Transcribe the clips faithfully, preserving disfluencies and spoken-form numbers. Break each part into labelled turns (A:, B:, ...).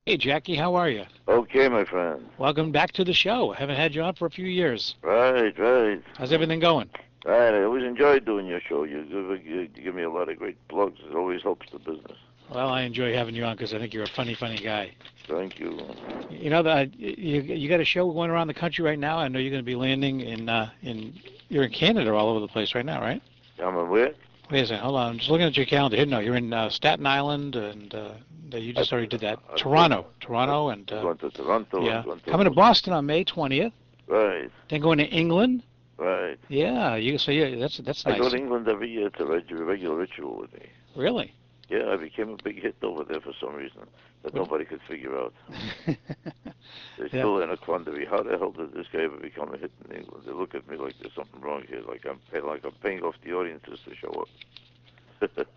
A: Hey, Jackie, how are you?
B: Okay, my friend.
A: Welcome back to the show. Haven't had you on for a few years.
B: Right, right.
A: How's everything going?
B: Right. I always enjoy doing your show. You give, you give me a lot of great plugs. It always helps the business.
A: Well, I enjoy having you on because I think you're a funny, funny guy.
B: Thank you.
A: You know that you you got a show going around the country right now. I know you're going to be landing in uh, in you're in Canada all over the place right now, right?
B: I'm aware.
A: Wait a second, hold on. I'm just looking at your calendar here. No, you're in uh, Staten Island, and uh, you
B: I,
A: just already did that.
B: I'm going.
A: Toronto, Toronto, and
B: I'm
A: uh,
B: going to Toronto. I'm
A: yeah,
B: going to
A: coming to
B: Boston.
A: Boston on May twentieth.
B: Right,
A: Then going to England.
B: right.
A: Yeah, you so yeah, that's that's
B: I go
A: nice.
B: to England every year. It's a reg- regular ritual with me.
A: Really?
B: Yeah, I became a big hit over there for some reason that
A: What?
B: nobody could figure out. They're
A: Yeah.
B: still in a quandary. How the hell did this guy ever become a hit in England? They look at me like there's something wrong here. Like I'm pay, like I'm paying off the audiences to show up.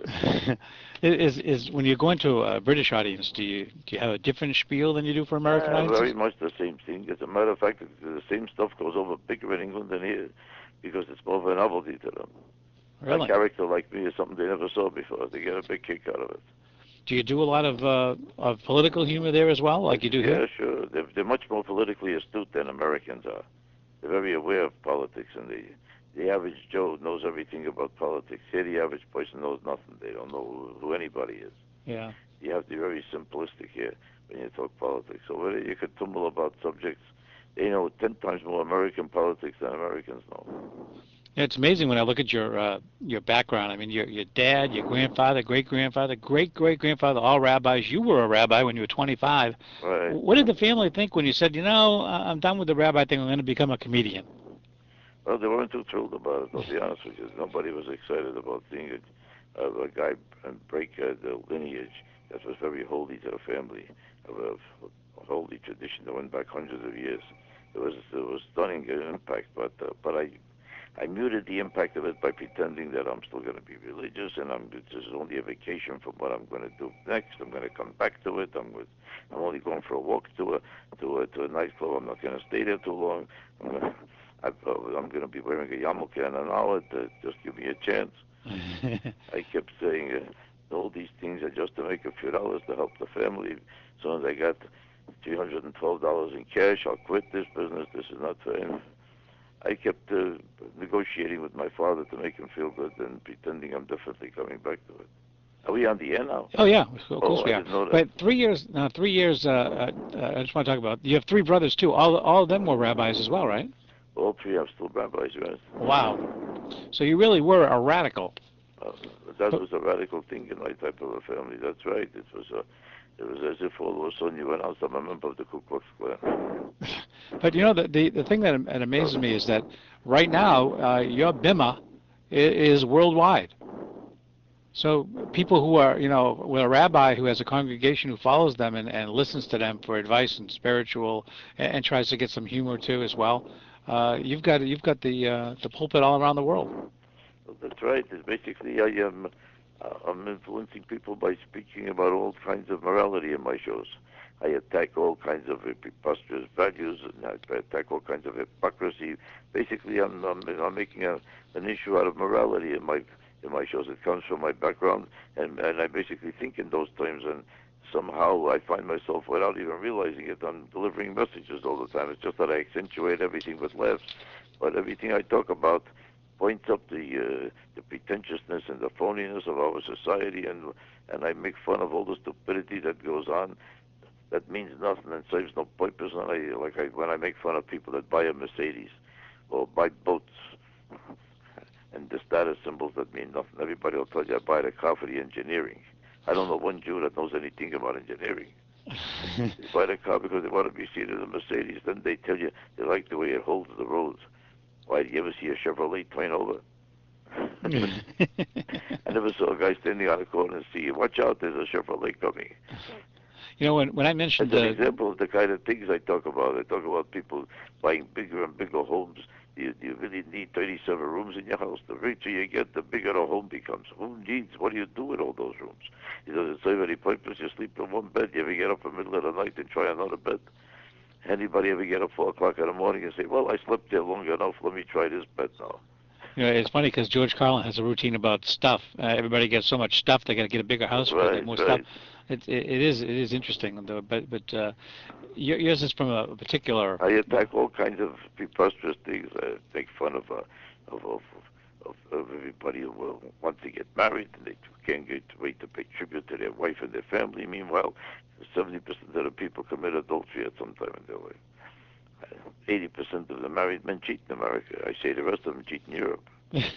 A: Is is when you're going to a British audience, do you do you have a different spiel than you do for American
B: Uh, very
A: audiences?
B: much the same thing. As a matter of fact, the the same stuff goes over bigger in England than here because it's more of a novelty to them. A
A: Really?
B: character like me is something they never saw before. They get a big kick out of it.
A: Do you do a lot of uh, of political humor there as well, like you do here?
B: Yeah, sure. They're, they're much more politically astute than Americans are. They're very aware of politics, and the the average Joe knows everything about politics. Here, the average person knows nothing. They don't know who anybody is.
A: Yeah.
B: You have to be very simplistic here when you talk politics. So whether you could tumble about subjects, they know ten times more American politics than Americans know.
A: Yeah, it's amazing when I look at your uh, your background. I mean, your your dad, your grandfather, great grandfather, great great grandfather, all rabbis. You were a rabbi when you were twenty-five.
B: Right.
A: What did the family think when you said, you know, I- I'm done with the rabbi thing. I'm going to become a comedian?
B: Well, they weren't too thrilled about it. I'll be honest with you. Nobody was excited about seeing a, a, a guy break uh, the lineage that was very holy to the family, of a, a holy tradition that went back hundreds of years. It was it was stunning uh, impact, but uh, but I I muted the impact of it by pretending that I'm still going to be religious and I'm this is only a vacation from what I'm going to do next. I'm going to come back to it. I'm with, I'm only going for a walk to a to a to a nightclub. I'm not going to stay there too long. I'm going to, I, I'm going to be wearing a yarmulke in an hour. To just give me a chance. I kept saying uh, all these things are just to make a few dollars to help the family. As soon as I got three hundred twelve dollars in cash, I'll quit this business. This is not for him. I kept uh, negotiating with my father to make him feel good and pretending I'm definitely coming back to it. Are we on the air now?
A: Oh yeah, of
B: Oh,
A: course
B: I
A: we are.
B: didn't know that.
A: But three years, now three years. Uh, uh, uh, I just want to talk about. You have three brothers too. All all of them were rabbis as well, right?
B: All three are still rabbis, right?
A: Wow. So you really were a radical.
B: Uh, that
A: But
B: was a radical thing in my type of a family. That's right. It was a, it was as if all of a sudden you announced I'm a member of the Ku Klux Klan.
A: but you know the the, the thing that, that amazes me is that right now uh, your bima is, is worldwide. So people who are, you know, with a rabbi who has a congregation who follows them and, and listens to them for advice and spiritual and, and tries to get some humor too as well. Uh, you've got you've got the uh, the pulpit all around the world.
B: Well, that's right. It's basically I am uh, I'm influencing people by speaking about all kinds of morality in my shows. I attack all kinds of preposterous values and I attack all kinds of hypocrisy. Basically, I'm I'm, I'm making a, an issue out of morality in my in my shows. It comes from my background, and and I basically think in those terms. And somehow I find myself, without even realizing it, I'm delivering messages all the time. It's just that I accentuate everything with laughs, but everything I talk about points up the uh, the pretentiousness and the phoniness of our society, and and I make fun of all the stupidity that goes on that means nothing and serves no purpose. And I like I, when I make fun of people that buy a Mercedes or buy boats and the status symbols that mean nothing. Everybody will tell you I buy the car for the engineering. I don't know one Jew that knows anything about engineering. They buy the car because they want to be seated in a Mercedes. Then they tell you they like the way it holds the roads. Why, do you ever see a Chevrolet turn over? I never saw a guy standing on a corner and see, watch out, there's a Chevrolet coming.
A: You know, when when I
B: As
A: mentioned
B: an
A: the
B: example of the kind of things I talk about, I talk about people buying bigger and bigger homes. You, you really need thirty-seven rooms in your house. The richer you get, the bigger the home becomes. Who needs? What do you do with all those rooms? It doesn't serve any purpose. You sleep in one bed. You ever get up in the middle of the night and try another bed? Anybody ever get up four o'clock in the morning and say, "Well, I slept there long enough. Let me try this bed now."
A: You know, it's funny because George Carlin has a routine about stuff. Uh, everybody gets so much stuff; they got to get a bigger house for
B: Right,
A: it, more stuff.
B: right.
A: It, it, it is it is interesting, though. But but uh, your- yours is from a particular.
B: I attack all kinds of preposterous things. I make fun of uh, of, of of of everybody who uh, wants to get married and they can't get wait to pay tribute to their wife and their family. Meanwhile, seventy percent of the people commit adultery at some time in their life. eighty percent of the married men cheat in America. I say the rest of them cheat in Europe.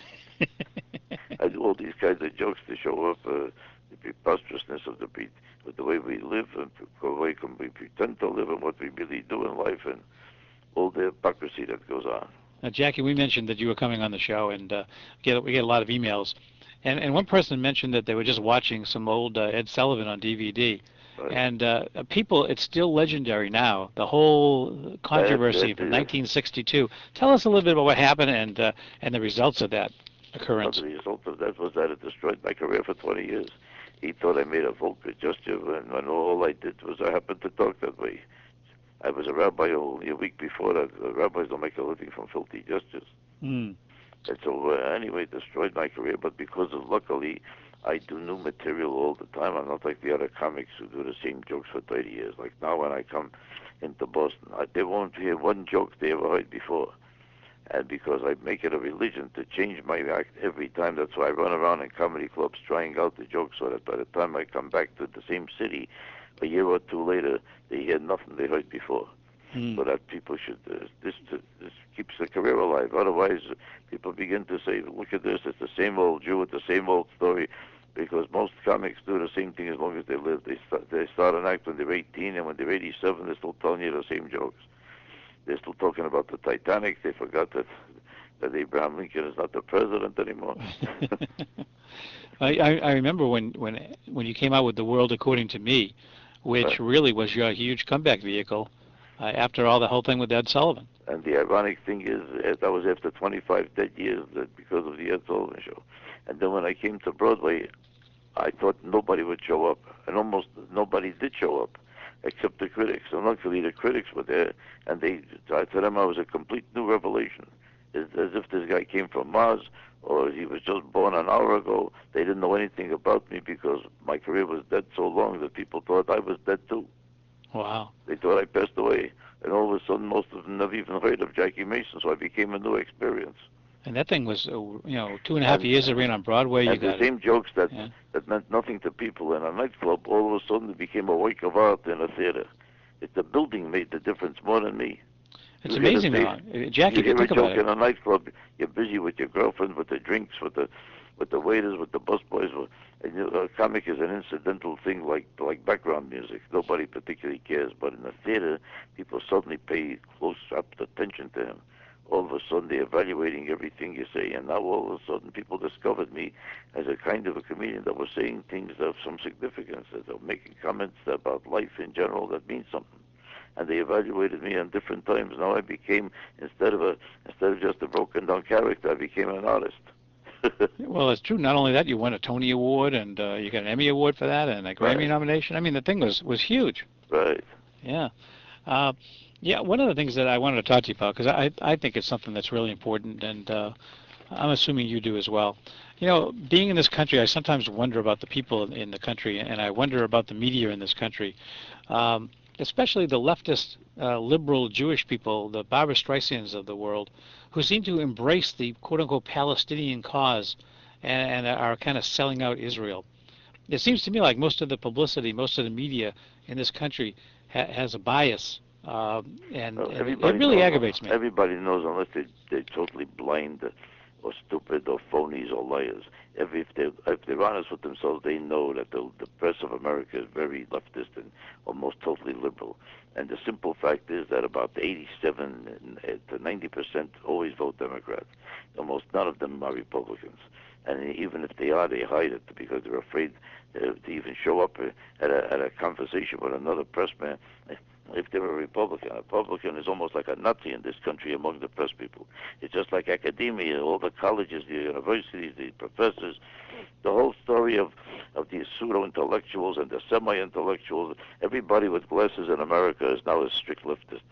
B: I do all these kinds of jokes to show up uh, the preposterousness of the pre- with the way we live and the way we pretend to live and what we really do in life and all the hypocrisy that goes on.
A: Now, Jackie, we mentioned that you were coming on the show, and uh, get we get a lot of emails, and and one person mentioned that they were just watching some old uh, Ed Sullivan on D V D.
B: Right.
A: And uh, people, it's still legendary now. The whole controversy
B: That- that
A: from
B: is-
A: nineteen sixty-two. Tell us a little bit about what happened and uh, and the results of that occurrence.
B: The result of that was that it destroyed my career for twenty years. He thought I made a vulgar gesture when, when all I did was I happened to talk that way. I was a rabbi only a week before that. The rabbis don't make a living from filthy gestures.
A: Mm.
B: And so uh, anyway, it destroyed my career. But because of luckily, I do new material all the time. I'm not like the other comics who do the same jokes for thirty years. Like now when I come into Boston, I, they won't hear one joke they ever heard before. And because I make it a religion to change my act every time, that's why I run around in comedy clubs trying out the jokes so that by the time I come back to the same city, a year or two later, they hear nothing they heard before.
A: Mm.
B: So that people should, uh, this, this keeps the career alive. Otherwise, uh, people begin to say, look at this, it's the same old Jew with the same old story. Because most comics do the same thing as long as they live. They start, they start an act when they're eighteen, and when they're eighty-seven, they're still telling you the same jokes. They're still talking about the Titanic. They forgot that that Abraham Lincoln is not the president anymore.
A: I, I I remember when, when when you came out with The World According to Me, which
B: Right.
A: really was your huge comeback vehicle uh, after all the whole thing with Ed Sullivan.
B: And the ironic thing is, uh, that was after twenty-five dead years that because of the Ed Sullivan Show. And then when I came to Broadway, I thought nobody would show up, and almost nobody did show up, except the critics. And luckily, the critics were there, and they to them I was a complete new revelation. It's as if this guy came from Mars, or he was just born an hour ago. They didn't know anything about me because my career was dead so long that people thought I was dead too.
A: Wow.
B: They thought I passed away, and all of a sudden, most of them never even heard of Jackie Mason. So I became a new experience.
A: And that thing was, uh, you know, two and a half
B: And-
A: years it ran on Broadway. You
B: And the
A: got it.
B: same jokes that
A: Yeah.
B: that meant nothing to people in a nightclub, all of a sudden it became a work of art in a theater. It, the building made the difference more than me.
A: It's
B: You hear
A: amazing,
B: the
A: though. Uh, Jackie,
B: You
A: if you
B: hear a
A: think
B: joke
A: about it.
B: in a nightclub, you're busy with your girlfriend, with the drinks, with the with the waiters, with the busboys. with- And you know, a comic is an incidental thing, like like background music. Nobody particularly cares. But in the theater, people suddenly pay close up attention to him. All of a sudden, they're evaluating everything you say, and now all of a sudden, people discovered me as a kind of a comedian that was saying things of some significance, that were making comments about life in general that mean something. And they evaluated me on different times. Now I became, instead of a instead of just a broken down character, I became an artist.
A: Well, it's true. Not only that, you won a Tony Award, and uh, you got an Emmy Award for that, and a Grammy
B: Right.
A: nomination. I mean, the thing was was huge.
B: Right.
A: Yeah. Uh, yeah, one of the things that I wanted to talk to you about, because I, I think it's something that's really important, and uh, I'm assuming you do as well. You know, being in this country, I sometimes wonder about the people in, in the country, and I wonder about the media in this country, um, especially the leftist, uh, liberal Jewish people, the Barbara Streisands of the world, who seem to embrace the quote-unquote Palestinian cause and, and are kind of selling out Israel. It seems to me like most of the publicity, most of the media in this country ha has a bias, uh, and,
B: Well,
A: and it
B: everybody
A: really
B: knows,
A: aggravates me.
B: Everybody knows, unless they they're totally blind or stupid or phonies or liars. Every, if they if they're honest with themselves, they know that the the press of America is very leftist and almost totally liberal. And the simple fact is that about eighty-seven to ninety percent always vote Democrat. Almost none of them are Republicans. And even if they are, they hide it because they're afraid uh, to even show up uh, at a, at a conversation with another pressman if they're a Republican. A Republican is almost like a Nazi in this country among the press people. It's just like academia, all the colleges, the universities, the professors, the whole story of, of these pseudo-intellectuals and the semi-intellectuals. Everybody with glasses in America is now a strict leftist.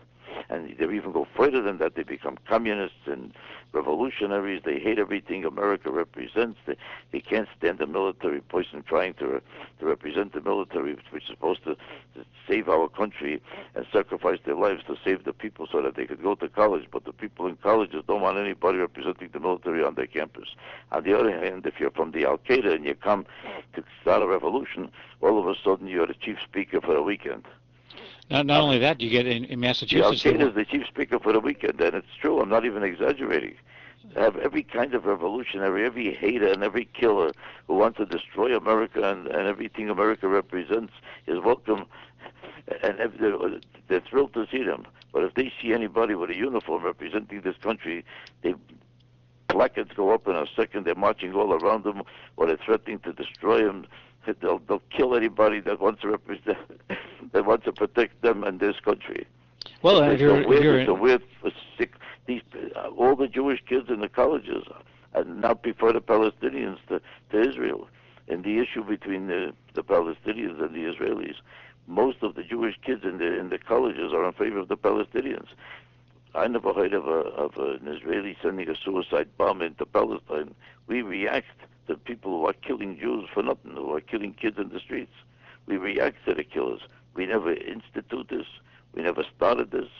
B: And they even go further than that. They become communists and revolutionaries. They hate everything America represents. They, they can't stand the military person trying to to represent the military, which is supposed to, to save our country and sacrifice their lives to save the people so that they could go to college. But the people in colleges don't want anybody representing the military on their campus. On the other hand, if you're from the Al-Qaeda and you come to start a revolution, all of a sudden you're the chief speaker for the weekend.
A: Not, not only that, you get in, in Massachusetts.
B: The Al-Qaeda is the chief speaker for the weekend, and it's true. I'm not even exaggerating. Have every kind of revolutionary, every hater and every killer who wants to destroy America and, and everything America represents is welcome, and they're, they're thrilled to see them. But if they see anybody with a uniform representing this country, they placards go up in a second. They're marching all around them, or they're threatening to destroy them. They'll, they'll kill anybody that wants to represent, that wants to protect them and this country.
A: Well,
B: it's
A: if you're,
B: a weird,
A: if you're
B: it's a weird, sick. These uh, all the Jewish kids in the colleges uh, now prefer the Palestinians to, to Israel. And the issue between the, the Palestinians and the Israelis, most of the Jewish kids in the in the colleges are in favor of the Palestinians. I never heard of a of an Israeli sending a suicide bomb into Palestine. We react to people who are killing Jews for nothing, who are killing kids in the streets. We react to the killers. We never institute this. We never started this.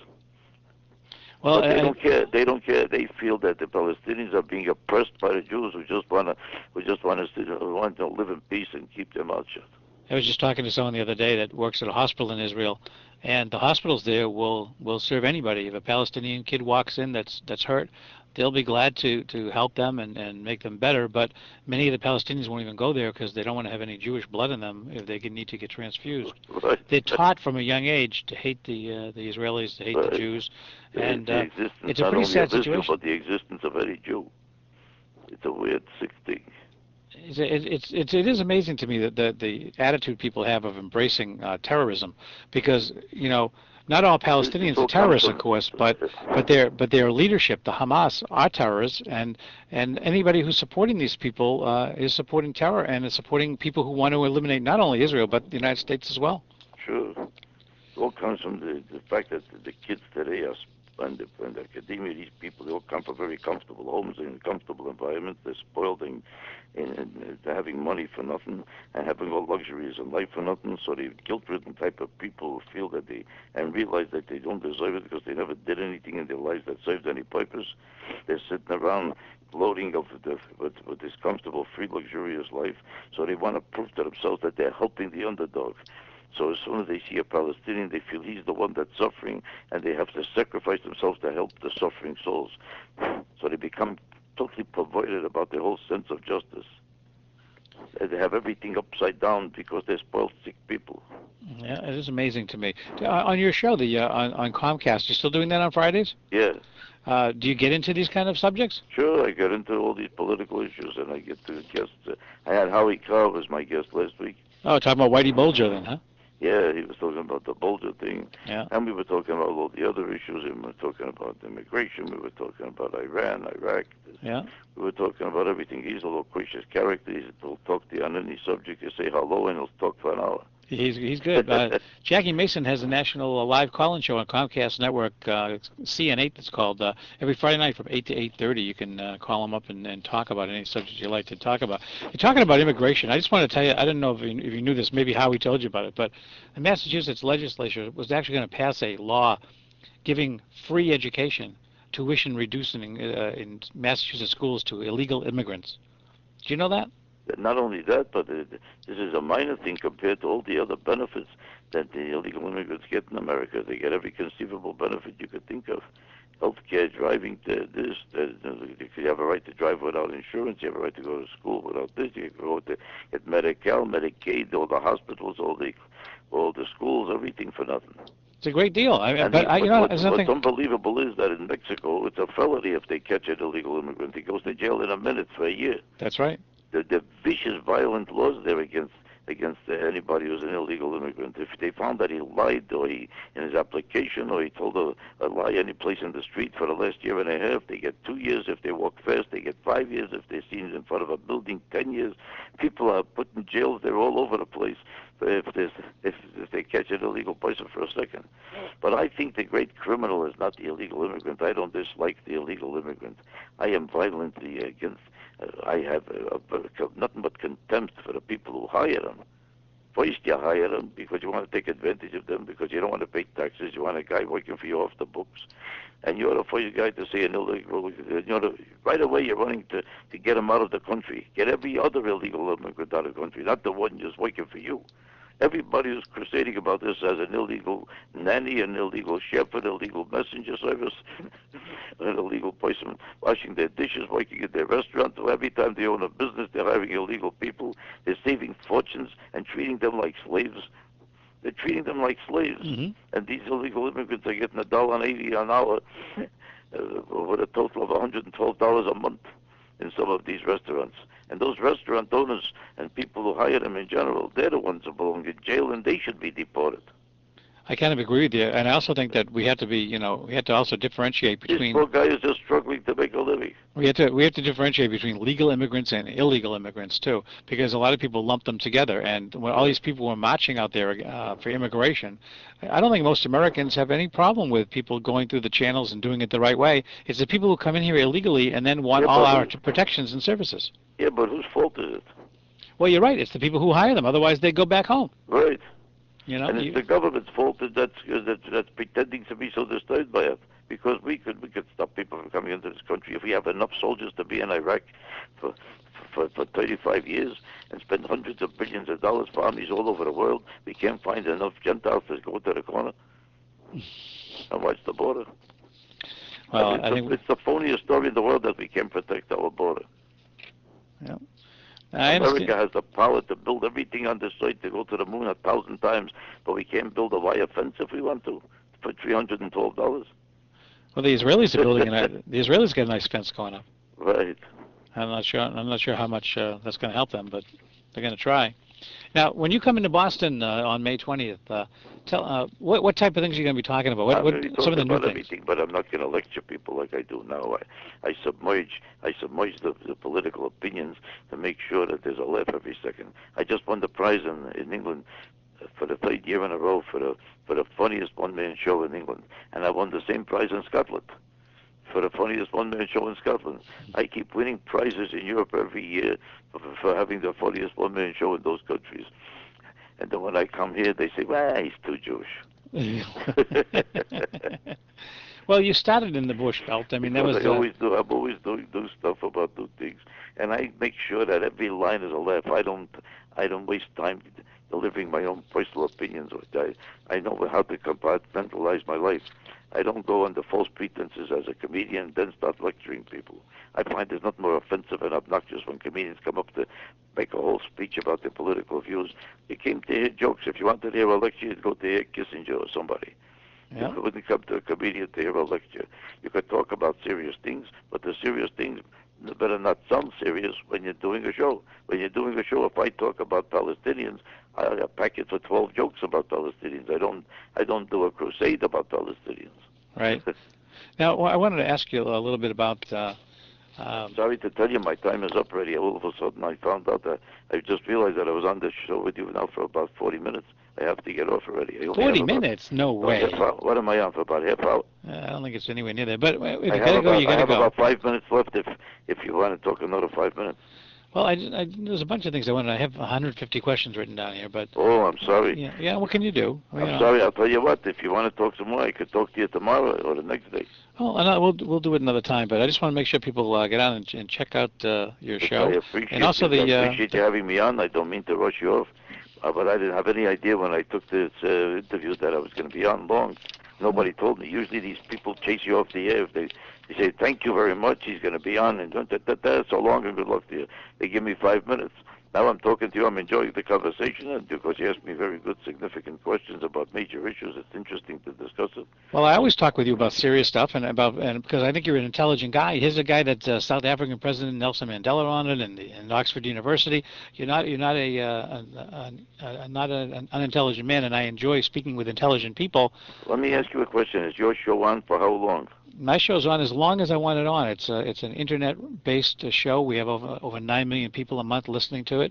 A: Well,
B: but they
A: I,
B: don't care. They don't care. They feel that the Palestinians are being oppressed by the Jews who just wanna, who just want to, who want to live in peace and keep their mouth shut.
A: I was just talking to someone the other day that works at a hospital in Israel, and the hospitals there will will serve anybody. If a Palestinian kid walks in that's that's hurt, they'll be glad to to help them and and make them better. But many of the Palestinians won't even go there because they don't want to have any Jewish blood in them if they can need to get transfused.
B: Right.
A: They're taught from a young age to hate the uh, the Israelis, to hate
B: right.
A: the Jews, and
B: the
A: uh,
B: existence,
A: it's a pretty
B: not only
A: sad
B: of Israel,
A: situation.
B: but the existence of any Jew. It's a weird, sick thing.
A: It's, it's, it's, it is amazing to me that the, the attitude people have of embracing uh, terrorism, because, you know, not all Palestinians are terrorists, of course, but but their but their leadership, the Hamas, are terrorists, and and anybody who's supporting these people uh, is supporting terror and is supporting people who want to eliminate not only Israel but the United States as well.
B: Sure, it all comes from the, the fact that the kids today are and the, and the academia. These people, they all come from very comfortable homes and comfortable environments. They're spoiled and, and, and they're having money for nothing and having all luxuries in life for nothing. So they're guilt-ridden type of people who feel that they and realize that they don't deserve it because they never did anything in their lives that served any purpose. They're sitting around gloating of the, with, with this comfortable, free, luxurious life. So they want to prove to themselves that they're helping the underdog. So as soon as they see a Palestinian, they feel he's the one that's suffering, and they have to sacrifice themselves to help the suffering souls. So they become totally perverted about their whole sense of justice. They have everything upside down because they're spoiled, sick people.
A: Yeah, it is amazing to me. Uh, on your show, the uh, on, on Comcast, you still doing that on Fridays?
B: Yeah.
A: Uh, do you get into these kind of subjects?
B: Sure, I get into all these political issues, and I get to guests. Uh, I had Howie Carr as my guest last week.
A: Oh, talking about Whitey Bulger then, huh?
B: Yeah, he was talking about the Bulger thing.
A: Yeah.
B: And we were talking about all the other issues. We were talking about immigration. We were talking about Iran, Iraq.
A: Yeah.
B: We were talking about everything. He's a loquacious character. He'll talk to you on any subject. You say hello, and he'll talk for an hour.
A: He's he's good. Uh, Jackie Mason has a national uh, live call-in show on Comcast Network, uh, C N eight. It's called uh, every Friday night from eight to eight thirty. You can uh, call him up and, and talk about any subject you like to talk about. You're talking about immigration. I just want to tell you, I didn't know if you, if you knew this. Maybe Howie told you about it, but the Massachusetts legislature was actually going to pass a law giving free education, tuition reducing uh, in Massachusetts schools to illegal immigrants. Do you know that?
B: Not only that, but it, this is a minor thing compared to all the other benefits that the illegal immigrants get in America. They get every conceivable benefit you could think of. Health care, driving, to this, the, the, you have a right to drive without insurance, you have a right to go to school without this, you can go to get Medi-Cal, Medicaid, all the hospitals, all the all the schools, everything for nothing.
A: It's a great deal. I,
B: and
A: but
B: the,
A: I, you know,
B: what,
A: there's
B: what's
A: nothing.
B: unbelievable is that in Mexico, it's a felony if they catch an illegal immigrant. He goes to jail in a minute for a year.
A: That's right.
B: The, the vicious, violent laws there against against uh, anybody who's an illegal immigrant. If they found that he lied or he in his application or he told a, a lie any place in the street for the last year and a half, they get two years. If they walk fast, they get five years. If they're seen in front of a building, ten years. People are put in jails. They're all over the place if, there's, if, if they catch an illegal person for a second. But I think the great criminal is not the illegal immigrant. I don't dislike the illegal immigrant. I am violently against, uh, I have uh, uh, nothing but contempt for the people who hire them. First, you hire them because you want to take advantage of them, because you don't want to pay taxes. You want a guy working for you off the books. And you're the first guy to say an illegal, you know, the, right away you're running to, to get them out of the country. Get every other illegal immigrant out of the country, not the one just working for you. Everybody who's crusading about this as an illegal nanny, an illegal chef, an illegal messenger service, an illegal person washing their dishes, working at their restaurant. So every time they own a business, they're hiring illegal people. They're saving fortunes and treating them like slaves. They're treating them like slaves.
A: Mm-hmm.
B: And these illegal immigrants are getting a dollar and eighty an hour uh, with a total of one hundred twelve dollars a month in some of these restaurants. And those restaurant owners and people who hire them in general, they're the ones who belong in jail, and they should be deported.
A: I kind of agree with you, and I also think that we have to be, you know, we have to also differentiate between.
B: This poor guy is just struggling to make a living.
A: We have to we have to differentiate between legal immigrants and illegal immigrants too, because a lot of people lump them together. And when all these people were marching out there uh, for immigration, I don't think most Americans have any problem with people going through the channels and doing it the right way. It's the people who come in here illegally and then want
B: yeah,
A: all our
B: who,
A: protections and services.
B: Yeah, but whose fault is it?
A: Well, you're right. It's the people who hire them. Otherwise, they go back home.
B: Right.
A: You know,
B: and it's
A: you,
B: the government's fault that that's, that, that's pretending to be so disturbed by it. Because we could we could stop people from coming into this country if we have enough soldiers to be in Iraq for for, for thirty-five years and spend hundreds of billions of dollars for armies all over the world. We can't find enough Gentiles to go to the corner and watch the border.
A: Well,
B: I mean, it's,
A: I
B: the,
A: think
B: it's the phoniest story in the world that we can't protect our border.
A: Yeah. I
B: America
A: understand.
B: has the power to build everything on this site, to go to the moon a thousand times, but we can't build a wire fence if we want to for three hundred twelve dollars.
A: Well, the Israelis are building a, the Israelis got a nice fence going up.
B: Right.
A: I'm not sure. I'm not sure how much uh, that's going to help them, but they're going to try. Now, when you come into Boston uh, on May twentieth, uh, tell uh, what what type of things are you going to be talking about? What,
B: I'm
A: what
B: really
A: some of the
B: talking
A: new
B: about
A: things?
B: everything, but I'm not going to lecture people like I do now. I, I submerge, I submerge the, the political opinions to make sure that there's a laugh every second. I just won the prize in, in England for the third year in a row for the for the funniest one-man show in England, and I won the same prize in Scotland for the funniest one-man show in Scotland. I keep winning prizes in Europe every year for, for having the funniest one-man show in those countries. And then when I come here, they say, well, he's too Jewish.
A: Well, you started in the Bush Belt. I mean, that was.
B: I
A: Uh,
B: always do. I'm always doing do stuff about new things, and I make sure that every line is a laugh. I don't. I don't waste time delivering my own personal opinions. I I know how to compartmentalize my life. I don't go under false pretenses as a comedian and then start lecturing people. I find there's nothing more offensive and obnoxious when comedians come up to make a whole speech about their political views. You came to hear jokes. If you wanted to hear a lecture, you'd go to hear Kissinger or somebody.
A: Yeah.
B: You wouldn't come to a comedian to hear a lecture. You could talk about serious things, but the serious things better not sound serious when you're doing a show. When you're doing a show, if I talk about Palestinians, I pack it for twelve jokes about Palestinians. I don't. I don't do a crusade about Palestinians.
A: Right. Now, well, I wanted to ask you a little bit about. Uh, um,
B: Sorry to tell you, my time is up already. All of a sudden, I found out that I just realized that I was on this show with you now for about forty minutes. I have to get off already. I only
A: forty
B: have about-
A: minutes? No
B: about
A: way.
B: half hour. What am I on for? About half hour?
A: Uh, I don't think it's anywhere near that. But uh, if you
B: I
A: gotta
B: have
A: go,
B: about,
A: you
B: I
A: gotta
B: have
A: go.
B: about five minutes left. If if you want to talk another five minutes.
A: Well, I, I, there's a bunch of things I wanted. I have one hundred fifty questions written down here, but
B: Oh, I'm sorry.
A: yeah, yeah. What can you do?
B: I'm
A: You know.
B: sorry. I'll tell you what. If you want to talk some more, I could talk to you tomorrow or the next day.
A: Oh, and I, we'll we'll do it another time. But I just want to make sure people uh, get on and, and check out uh, your
B: I
A: show.
B: appreciate
A: And also
B: you.
A: the,
B: I
A: uh,
B: appreciate you having me on. I don't mean to rush you off, uh, but I didn't have any idea when I took this uh, interview that I was going to be on long. Nobody told me. Usually these people chase you off the air. If they they say thank you very much, he's going to be on, and da, da, da, so long and good luck to you. They give me five minutes. Now I'm talking to you. I'm enjoying the conversation, and because you asked me very good, significant questions about major issues, it's interesting to discuss it.
A: Well, I always talk with you about serious stuff, and about and because I think you're an intelligent guy. Here's a guy that uh, South African President Nelson Mandela honored, and, and Oxford University. You're not you're not a, uh, a, a, a not a, an unintelligent man, and I enjoy speaking with intelligent people.
B: Let me ask you a question. Is your show on for how long?
A: My show's on as long as I want it on. It's a, it's an internet-based uh, show. We have over over nine million people a month listening to it,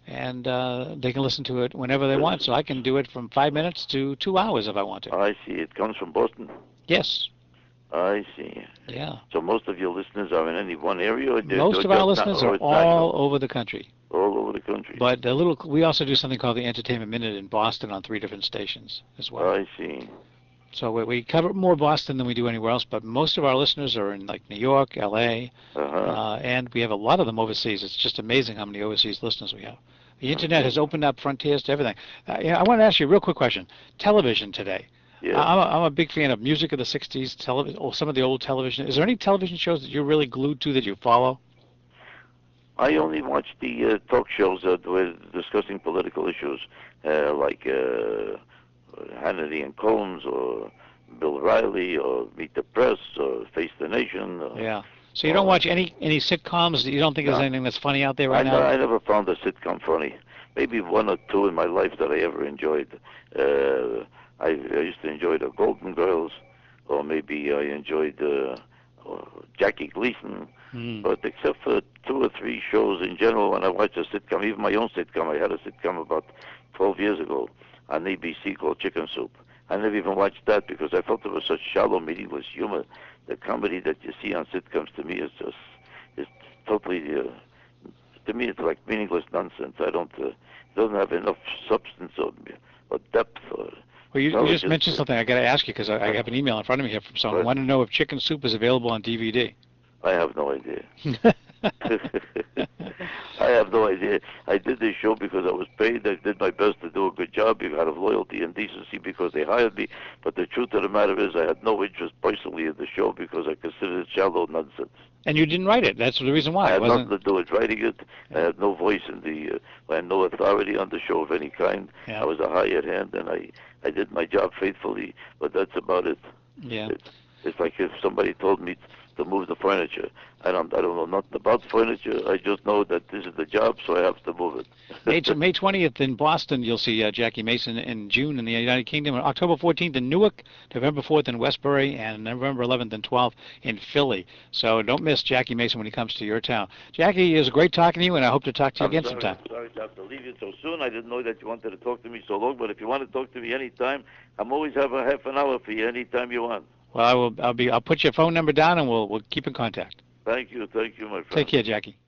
A: and uh, they can listen to it whenever they want. So I can do it from five minutes to two hours if I want to.
B: I see. It comes from Boston.
A: Yes.
B: I see.
A: Yeah.
B: So most of your listeners are in any one area? Or
A: most of our listeners are all over the country.
B: All over the country.
A: But a little, we also do something called the Entertainment Minute in Boston on three different stations as well.
B: I see.
A: So we, we cover more Boston than we do anywhere else, but most of our listeners are in like New York, L A,
B: uh-huh.
A: uh, and we have a lot of them overseas. It's just amazing how many overseas listeners we have. The Internet has opened up frontiers to everything. Uh, yeah, I want to ask you a real quick question. Television today.
B: Yeah.
A: I'm, a, I'm a big fan of music of the sixties, television, or some of the old television. Is there any television shows that you're really glued to that you follow?
B: I only watch the uh, talk shows that were discussing political issues, uh, like uh, Hannity and Combs, or Bill Riley, or Meet the Press, or Face the Nation. Or,
A: yeah. So you don't watch any any sitcoms? You don't think
B: no.
A: there's anything that's funny out there right
B: I,
A: now?
B: I never found a sitcom funny. Maybe one or two in my life that I ever enjoyed. Uh, I, I used to enjoy the Golden Girls, or maybe I enjoyed uh, uh, Jackie Gleason.
A: Mm.
B: But except for two or three shows in general, when I watch a sitcom, even my own sitcom, I had a sitcom about twelve years ago on A B C called Chicken Soup. I never even watched that because I felt it was such shallow, meaningless humor. The comedy that you see on sitcoms to me is just is totally, uh, to me it's like meaningless nonsense. I don't, uh, it doesn't have enough substance or, or depth or...
A: Well, you, you just mentioned something I got to ask you because I, I have an email in front of me here from someone. I want to know if Chicken Soup is available on D V D.
B: I have no idea. I have no idea. I did this show because I was paid. I did my best to do a good job out of loyalty and decency because they hired me. But the truth of the matter is I had no interest personally in the show because I considered it shallow nonsense.
A: And you didn't write it. That's the reason why.
B: I had
A: it wasn't...
B: nothing to do with writing it. I had no voice in the, uh, I had no authority on the show of any kind.
A: Yeah.
B: I was a hired hand, and I, I did my job faithfully, but that's about it.
A: Yeah.
B: It's, it's like if somebody told me to move the furniture. I don't I don't know nothing about furniture. I just know that this is the job, so I have to move it.
A: May, May twentieth in Boston, you'll see uh, Jackie Mason. In June in the United Kingdom. October fourteenth in Newark. November fourth in Westbury. And November eleventh and twelfth in Philly. So don't miss Jackie Mason when he comes to your town. Jackie, it was great talking to you, and I hope to talk to you
B: I'm
A: again
B: sorry,
A: sometime.
B: I'm sorry to have to leave you so soon. I didn't know that you wanted to talk to me so long, but if you want to talk to me anytime, I'm always have a half an hour for you anytime you want.
A: Well, I will. I'll be. I'll put your phone number down, and we'll we'll keep in contact.
B: Thank you. Thank you, my friend.
A: Take care, Jackie.